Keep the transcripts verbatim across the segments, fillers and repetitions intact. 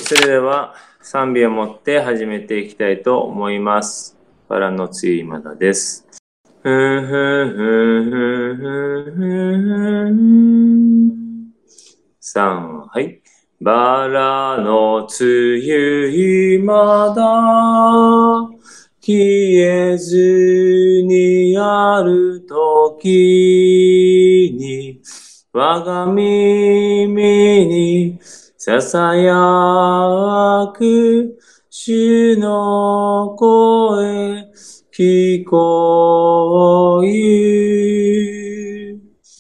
それでは賛美を持って始めていきたいと思います。バラの露いまだです。ふんふんふんふんふんふんさん、はい。バラの梅雨まだ消えずにある時に我が耳にささやく主の声聞こえ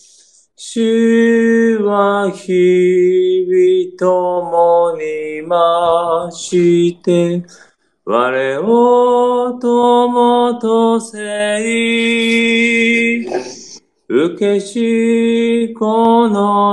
主は日々共に増して我を友とせい受けしこの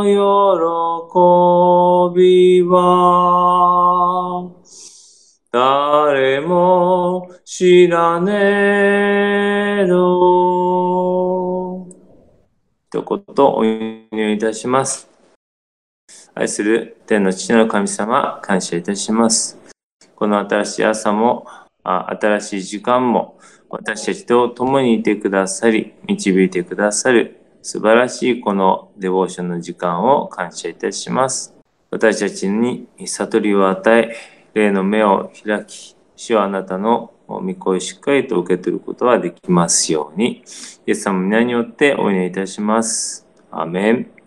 喜びは誰も知らねえどということをお祈りいたします。愛する天の父の神様、感謝いたします。この新しい朝も、あ新しい時間も、私たちと共にいてくださり、導いてくださる素晴らしいこのデボーションの時間を感謝いたします。私たちに悟りを与え、霊の目を開き、主はあなたの御声をしっかりと受け取ることができますように、イエス様の皆によってお祈りいたします。アーメン。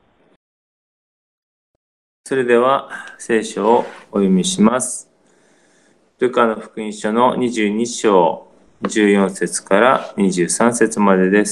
それでは聖書をお読みします。ルカの福音書のにじゅうに章じゅうよん節からにじゅうさん節までです。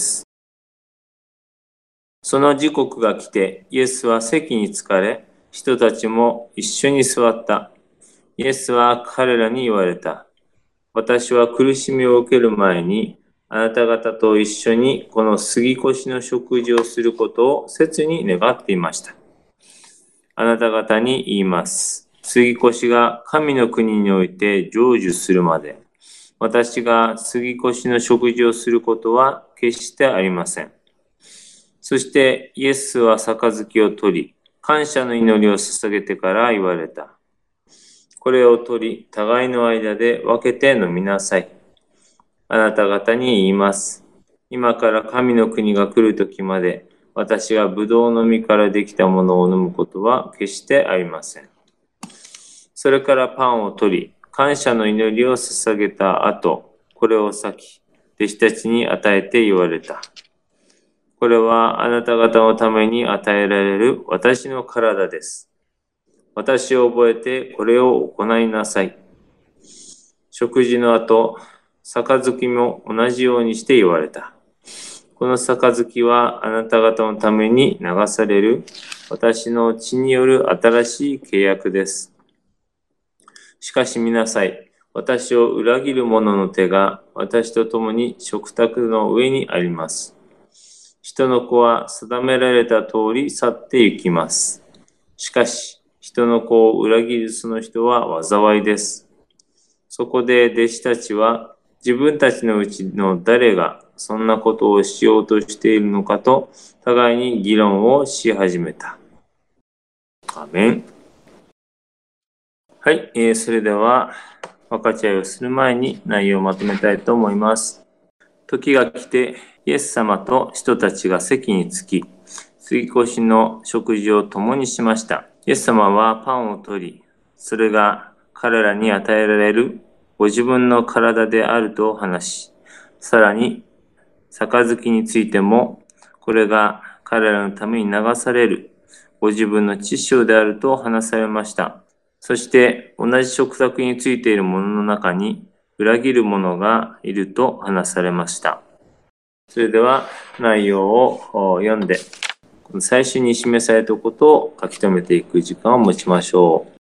その時刻が来て、イエスは席に着かれ、人たちも一緒に座った。イエスは彼らに言われた。私は苦しみを受ける前に、あなた方と一緒にこの杉越の食事をすることを切に願っていました。あなた方に言います。杉越が神の国において成就するまで、私が杉越の食事をすることは決してありません。そしてイエスは杯を取り、感謝の祈りを捧げてから言われた。これを取り、互いの間で分けて飲みなさい。あなた方に言います。今から神の国が来るときまで、私がブドウの実からできたものを飲むことは決してありません。それからパンを取り、感謝の祈りを捧げた後、これを裂き、弟子たちに与えて言われた。これはあなた方のために与えられる私の体です。私を覚えてこれを行いなさい。食事の後、杯も同じようにして言われた。この杯はあなた方のために流される私の血による新しい契約です。しかし見なさい。私を裏切る者の手が私と共に食卓の上にあります。人の子は定められた通り去って行きます。しかし、人の子を裏切るその人は災いです。そこで弟子たちは自分たちのうちの誰がそんなことをしようとしているのかと互いに議論をし始めた。アメン。はい、えー、それでは分かち合いをする前に内容をまとめたいと思います。時が来てイエス様と人たちが席に着き、杉越の食事を共にしました。イエス様はパンを取り、それが彼らに与えられるご自分の体であると話し、さらに杯についても、これが彼らのために流されるご自分の血潮であると話されました。そして同じ食卓についているものの中に裏切る者がいると話されました。それでは内容を読んで、最初に示されたことを書き留めていく時間を持ちましょう。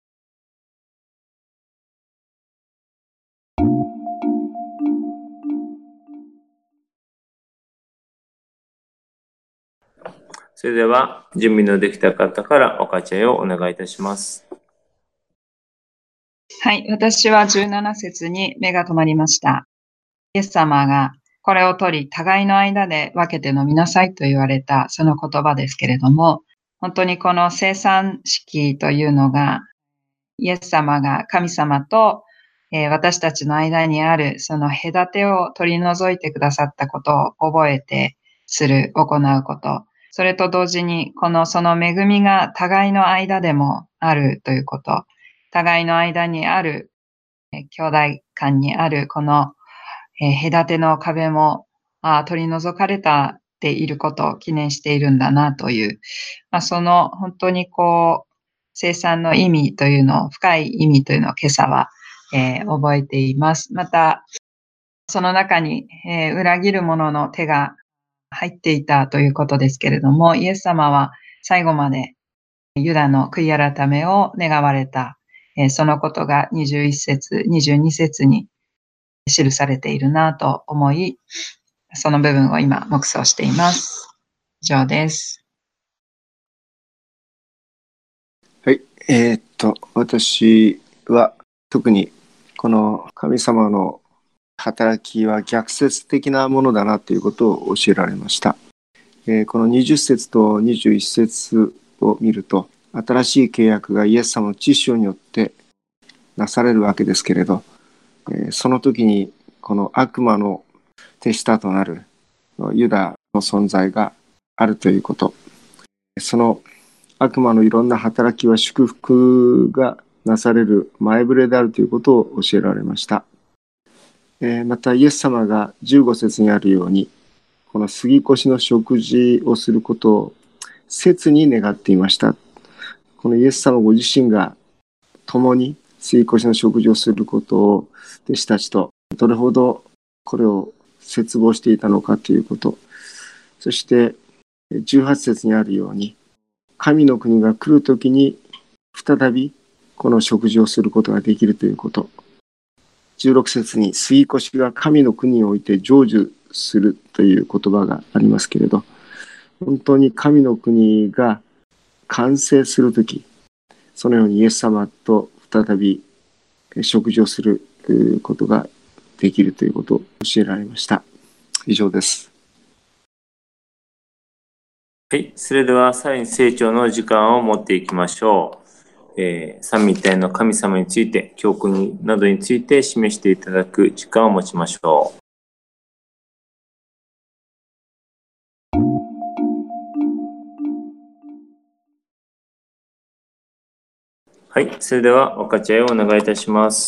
それでは準備のできた方からおかち合いをお願いいたします。 はい、私はじゅうなな節に目が留まりました。イエス様がこれを取り、互いの間で分けて飲みなさいと言われたその言葉ですけれども、本当にこの生産式というのがイエス様が神様と、えー私たちの間にあるその隔てを取り除いてくださったことを覚えてする、行うこと。それと同時に、このその恵みが互いの間でもあるということ。互いの間にある、えー兄弟間にあるこの、えー隔ての壁もあー取り除かれたっていることを記念しているんだなという、まあ、その本当にこう、生産の意味というのを、深い意味というのを今朝は、えー覚えています。また、その中に、えー裏切る者の手が入っていたということですけれども、イエス様は最後までユダの悔い改めを願われた、えーそのことがにじゅういっ節、にじゅうに節に記されているなと思い、その部分を今、黙想しています。以上です。 はい、えーっと、私は特にこの神様の働きは逆説的なものだなということを教えられました。えーこのにじゅっ節とにじゅういち節を見ると、新しい契約がイエス様の知識によってなされるわけですけれど、えーその時にこの悪魔の手下となるユダの存在があるということ、その悪魔のいろんな働きは祝福がなされる前触れであるということを教えられました。えーまたイエス様がじゅうご節にあるように、この杉越の食事をすることを切に願っていました。このイエス様ご自身が共に杉越の食事をすることを弟子たちとどれほどこれを切望していたのかということ、そしてじゅうはち節にあるように、神の国が来るときに再びこの食事をすることができるということ、じゅうろく節に杉越が神の国において成就するという言葉がありますけれど、本当に神の国が完成するとき、そのようにイエス様と再び食事をすることができるということを教えられました。以上です。 はい。それでは、さらに成長の時間を持っていきましょう。えー、三位一体の神様について、教訓などについて示していただく時間を持ちましょう。はい。それでは、分かち合いをお願いいたします。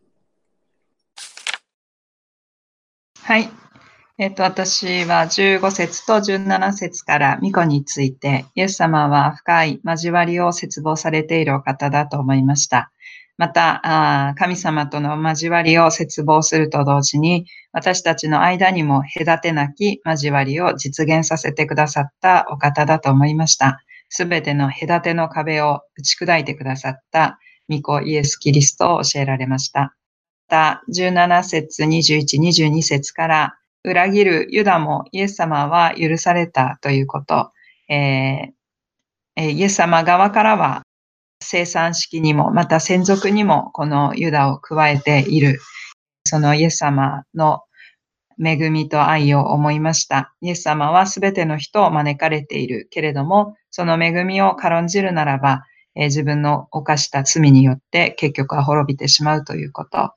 はい。えっと、私はじゅうご節とじゅうなな節から御子について、イエス様は深い交わりを切望されているお方だと思いました。また、あー神様との交わりを切望すると同時に、私たちの間にも隔てなき交わりを実現させてくださったお方だと思いました。すべての隔ての壁を打ち砕いてくださった御子イエス・キリストを教えられました。また、じゅうなな節、にじゅういち、にじゅうに節から、裏切るユダもイエス様は許されたということ。えー、イエス様側からは生産式にも、また専属にもこのユダを加えている。そのイエス様の恵みと愛を思いました。イエス様はすべての人を招かれているけれども、その恵みを軽んじるならば、えー、自分の犯した罪によって結局は滅びてしまうということ。はい、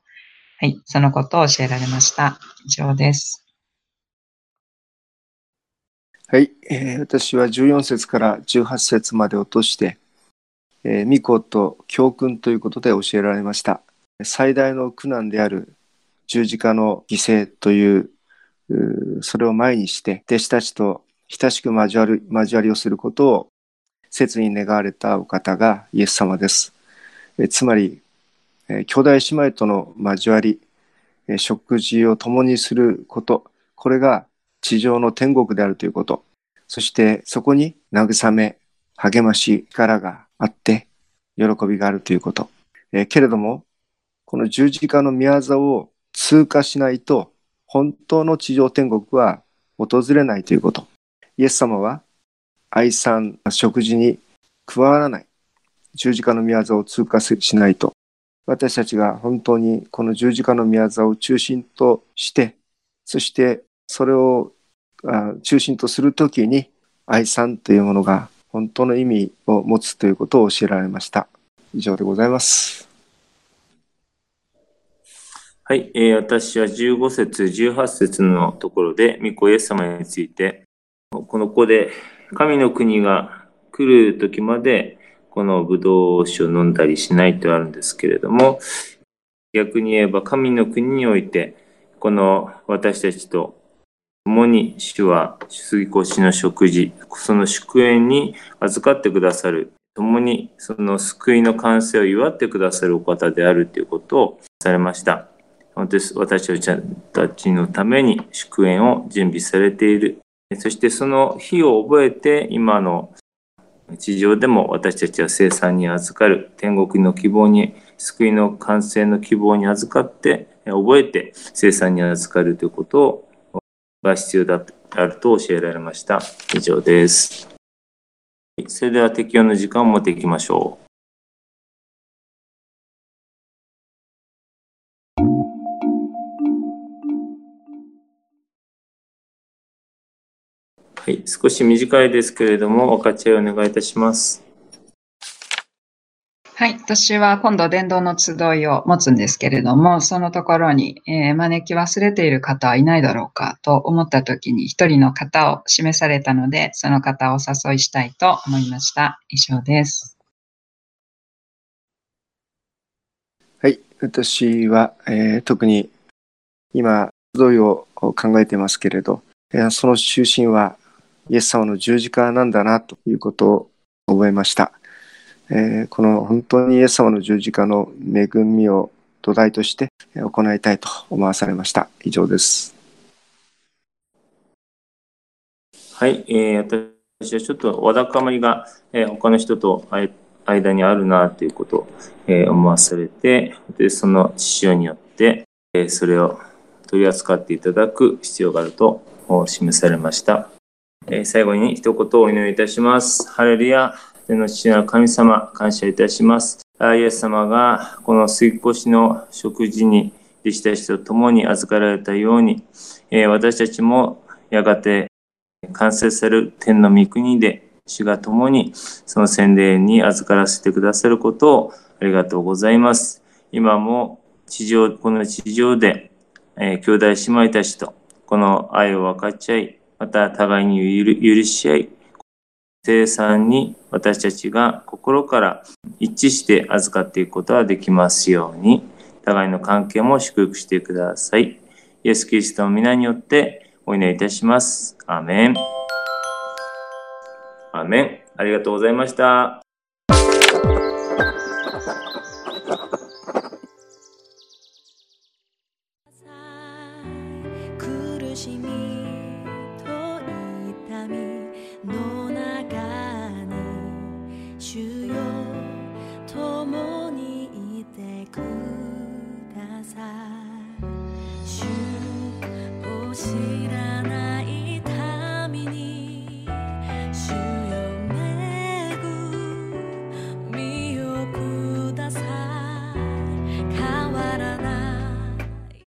そのことを教えられました。以上です。 はい、えー、私はじゅうよん節からじゅうはち節まで落として、えー、御子と教訓ということで教えられました。最大の苦難である十字架の犠牲という、うそれを前にして、弟子たちと親しく交わる、交わりをすることを切に願われたお方がイエス様です。えつまり、え兄弟姉妹との交わり、え食事を共にすること、これが地上の天国であるということ、そしてそこに慰め、励まし、力があって、喜びがあるということ。えー、けれども、この十字架の御業を通過しないと、本当の地上天国は訪れないということ。イエス様は愛さん食事に加わらない。十字架の御業を通過しないと。私たちが本当にこの十字架の御業を中心として、そしてそれを中心とするときに愛さんというものが本当の意味を持つということを教えられました。 以上でございます。 はい、えー、私はじゅうご節、じゅうはち節のところで、御子イエス様について、この子で、神の国が来る時まで、このブドウ酒を飲んだりしないとあるんですけれども、逆に言えば神の国において、この私たちと共に主は杉越の食事、その祝宴に預かってくださる、共にその救いの完成を祝ってくださるお方であるということをされました。私たちのために祝宴を準備されている。そしてその日を覚えて今の地上でも私たちは聖餐に預かる、天国の希望に、救いの完成の希望に預かって、覚えて聖餐に預かるということが必要であると教えられました。以上です。それでは適用の時間を持っていきましょう。はい、少し短いですけれども、お勝ち合いお願いいたします。 はい、私は今度伝道の集いを持つんですけれども、そのところに、えー、招き忘れている方はいないだろうかと思ったときに一人の方を示されたので、その方をお誘いしたいと思いました。以上です。 はい、私は、えー、特に今集いを考えていますけれど、えー、その中心はイエス様の十字架なんだなということを覚えました。えー、この本当にイエス様の十字架の恵みを土台として行いたいと思わされました。以上です。 はい、えー、私はちょっとわだかまりが、えー、他の人と間にあるなということを、えー、思わされて、でその父親によって、えー、それを取り扱っていただく必要があると示されました。えー、最後に一言お祈りいたします。ハレルヤ、天の父なる神様、感謝いたします。イエス様がこの杉越の食事に弟子たちと共に預かられたように、えー、私たちもやがて完成される天の御国で主が共にその洗礼に預からせてくださることをありがとうございます。今も地上、この地上で、えー、兄弟姉妹たちとこの愛を分かち合い、また互いに許し合い、聖餐に私たちが心から一致して預かっていくことができますように、互いの関係も祝福してください。イエス・キリストの皆によってお祈りいたします。アーメン。アーメン。ありがとうございました。苦しみと痛みの中に主よ共にいてください。主を知らない民に主よ恵みをください。変わらない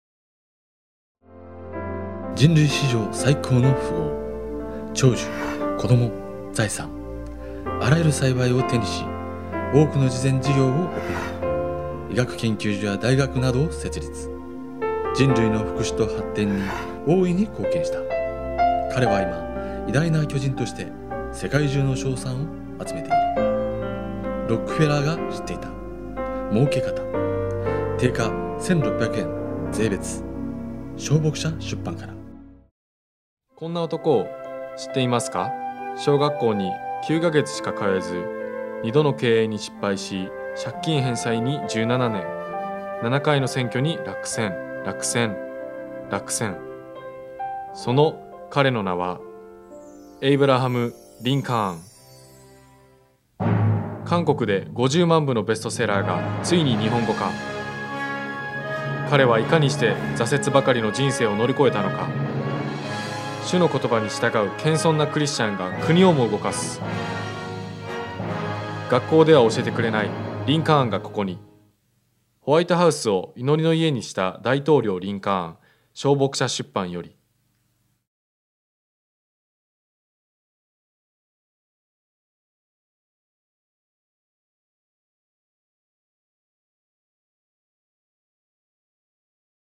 人類史上最高の富豪、長寿、子供、財産、あらゆる幸いを手にし、多くの慈善事業を行い、医学研究所や大学などを設立。人類の福祉と発展に大いに貢献した。彼は今、偉大な巨人として世界中の称賛を集めている。ロックフェラーが知っていた儲け方。定価せんろっぴゃくえん税別。小牧者出版から。 こんな男を知っていますか？小学校にきゅうかげつしか通えず、にどの経営に失敗し、借金返済にじゅうななねん、ななかいの選挙に落選、落選、落選。その彼の名はエイブラハム・リンカーン。韓国でごじゅうまんぶのベストセラーがついに日本語化。彼はいかにして挫折ばかりの人生を乗り越えたのか。主の言葉に従う謙遜なクリスチャンが国をも動かす。学校では教えてくれないリンカーンがここに。ホワイトハウスを祈りの家にした大統領リンカーン、小牧者出版より。